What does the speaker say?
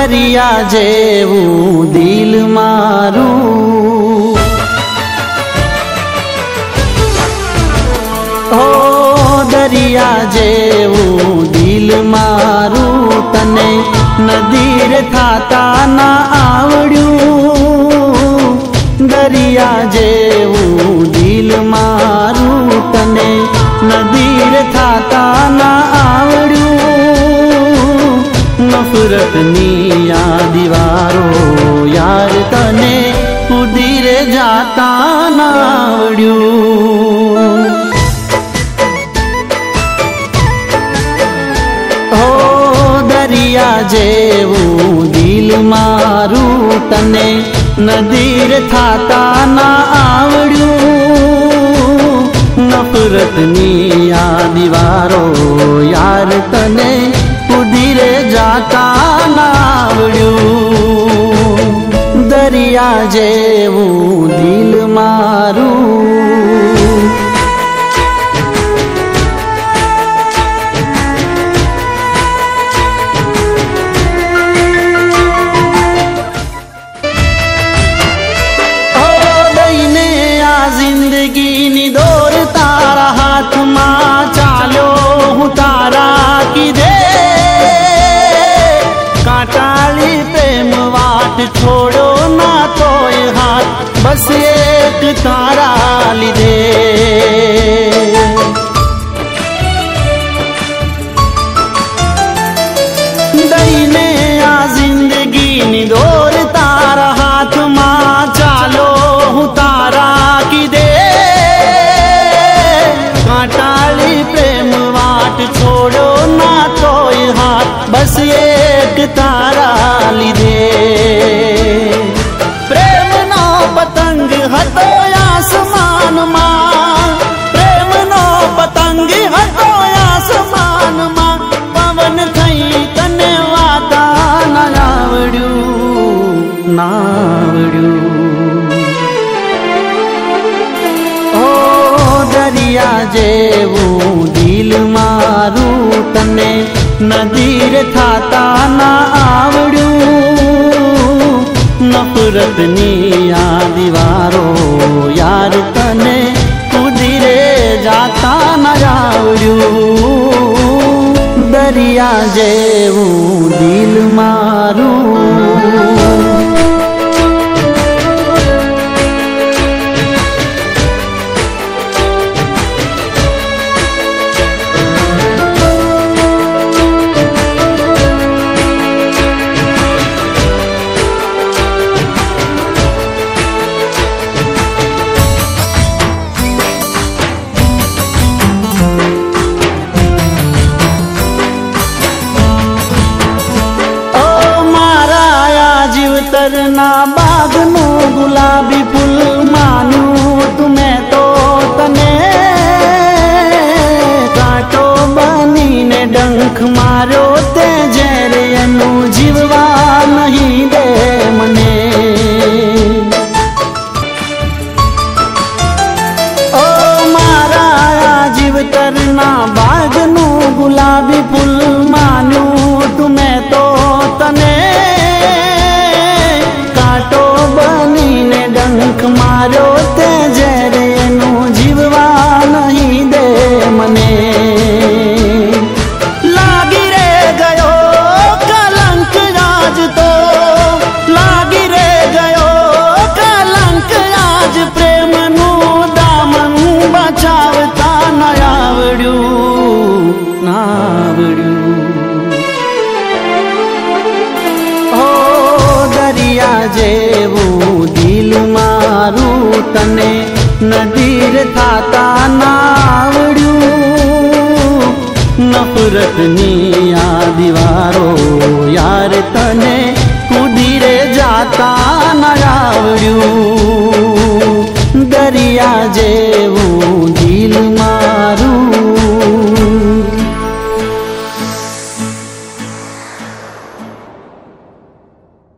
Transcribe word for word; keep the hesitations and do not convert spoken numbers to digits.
દરિયા જેવું દિલ મારું, હો દરિયા જેવું દિલ મારું, તને નદીર થાતા ના આવડ્યું. દરિયા જેવું દિલ મારું, તને નદીર થાતા ના આવડ્યું. નફરતની આ દીવારો યાર તને ઉદીરે જાતા ના આવડ્યું. હો દરિયા જેવું દિલ મારું, તને નદીર થાતા ના આવડ્યું. નફરતની આ દીવારો યાર તને ઉદીરે જાતા ના આવડ્યું. દરિયા જેવું દિલ મારું, જિંદગીની દોર તારા હાથમાં ચાલ્યો હું તારા કીધે. કાંટાળી પ્રેમ વાટ છોડો ના તોય હાથ બસ એક તારા લીધે. દઈને આ જિંદગીની દોર તારા હાથમાં ચાલો હું તારા કીધે. કાંટાળી પ્રેમ વાટ છોડો ના તોય હાથ બસ એક તારા લીધે. પ્રેમનો પતંગ હતો આસમાનમાં, પ્રેમનો પતંગ હતો આસમાનમાં, પવન થઈ તને વાતા ના આવડ્યું, ના આવડ્યું. ઓ દરિયા જેવું દિલ મારું, તને નદીર થાતા ના આવડ્યું. નફરતની આ દીવારો યાર તને ઉદીરે જાતા ના આવડ્યું. દરિયા જેવું દિલ મારું. જીવતરના બાગનું ગુલાબી ફૂલ માનું તુમે તો તને. કાંટો બનીને ડંખ માર્યો તે ઝેર એનું જીવવા નહીં દે મને. ઓ મારા જીવતરના બાગનું ગુલાબી ફૂલ માનું તુમે તો તને. બનીને ડંખ માર્યો તે ઝેર એનું જીવવા નહીં દે મને. લાગી રે ગયો કલંક આજ તો, લાગી રે ગયો કલંક આજ, પ્રેમનું દામન બચાવતા ના આવડ્યું, ના આવડ્યું. હો દરિયા જેવું દિલ મારું, તને નદીર થાતા ના આવડ્યું. નફરતની આ દીવારો યાર તને